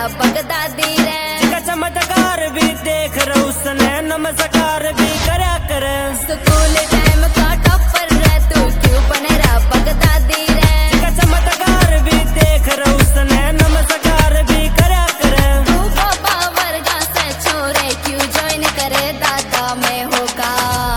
Baghdadi रे चमत्कार भी देख रहा उसने नमस्कार भी करा कर स्कूल टाइम का टॉपर रे तू क्यों बने रहा बगदादी रे चमत्कार भी देख रहा उसने नमस्कार भी करा कर तू बाबा वर्गा से छोरे क्यों ज्वाइन करे दादा में होगा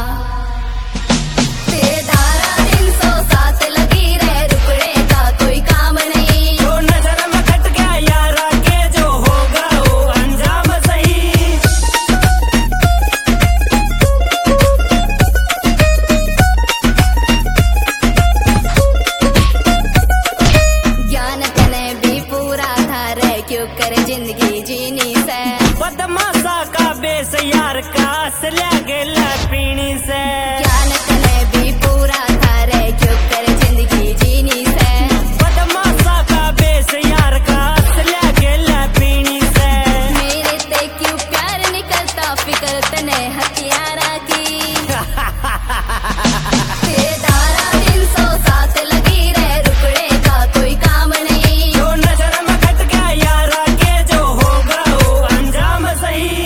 तेरे धारा 307 लगी रे रुकने का कोई काम नहीं जो नजर में कट गया यारा के जो होगा वो अंजाम सही ज्ञान तने भी पूरा था रे क्यों करे जिंदगी जीनी से बदमाशा का बेस यार का असल्या गेला पीनी से ज्ञान तने भी पूरा था रे क्यों करे जिंदगी जीनी से बदमाशा का बेस यार का असल्या गेला पीनी से मेरे ते क्यों प्यार निकलता फिक्र तने हथियारा की तेरे धारा 307 लगी रे रुकने का कोई काम नहीं जो नजर में कट गया यारा के जो होगा वो अंजाम सही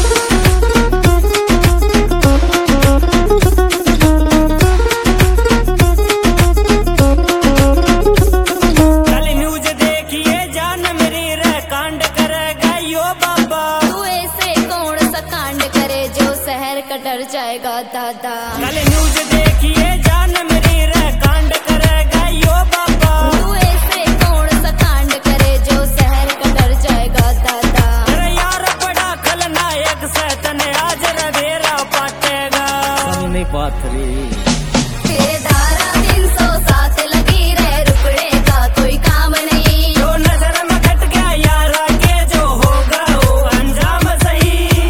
कल न्यूज देखिए जान मेरी रे कांड करेगा यो बाबा तू ऐसे कौन सा कांड करे जो शहर का डर जाएगा दादा कल न्यूज देखिए जान मेरी रे कांड करेगा यो बाबा तू ऐसे कौन सा कांड करे जो शहर का डर जाएगा दादा अरे यार बड़ा खलनायक से तने आज रवेरा पाटेगा नहीं पाथरी तेरे धारा 307 लगी रे रुकने का कोई काम नहीं जो नजर में कट गया यारा के जो होगा वो अंजाम सही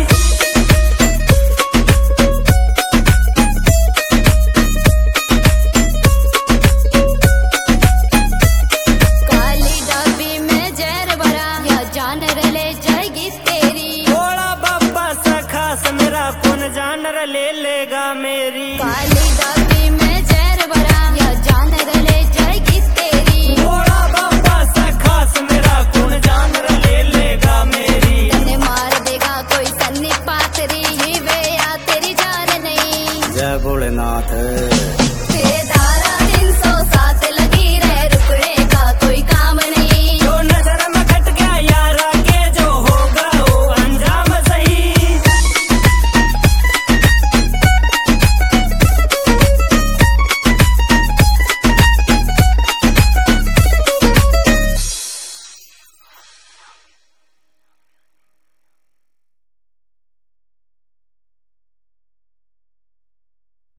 काली डब्बी में जहर भरा या जान ले जाएगी तेरी थोड़ा बाबा सा खास मेरा कौन जानर ले लेगा मेरी